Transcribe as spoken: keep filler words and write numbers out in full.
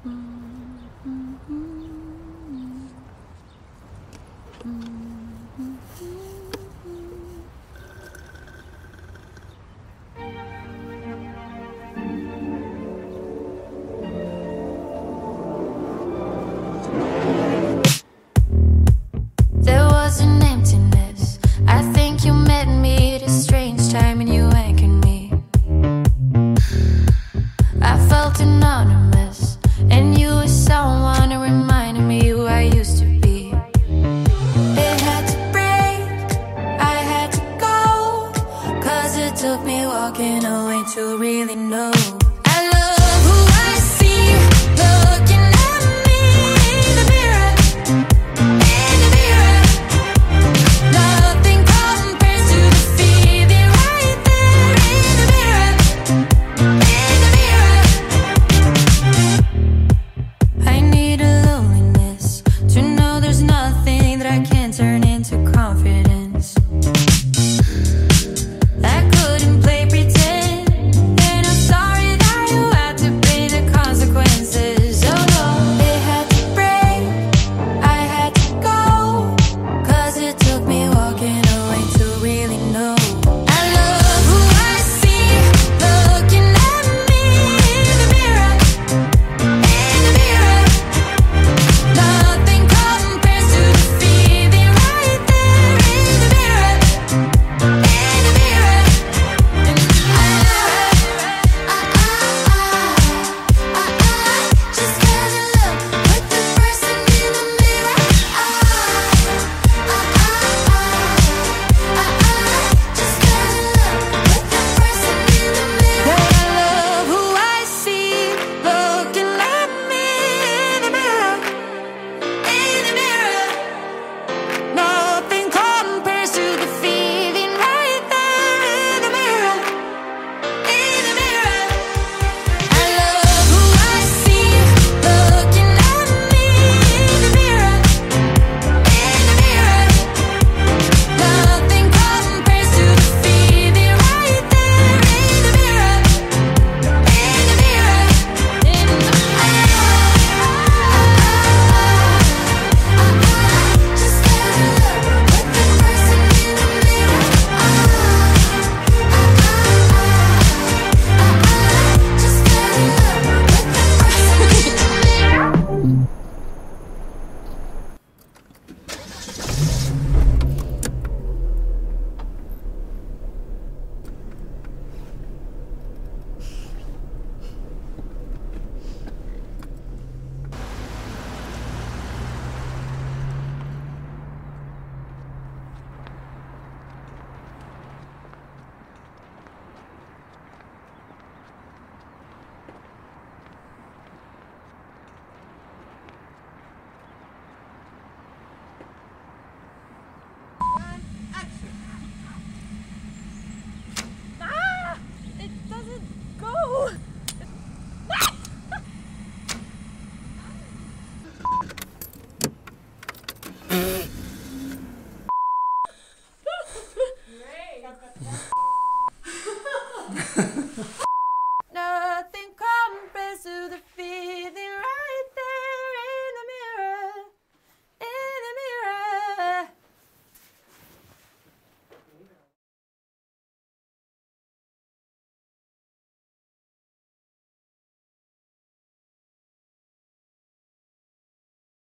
There was an emptiness. I think you met me at a strange time and you anchored me. I felt anonymous, and you were someone who reminded me who I used to be. It had to break, I had to go, 'cause it took me walking away to really know.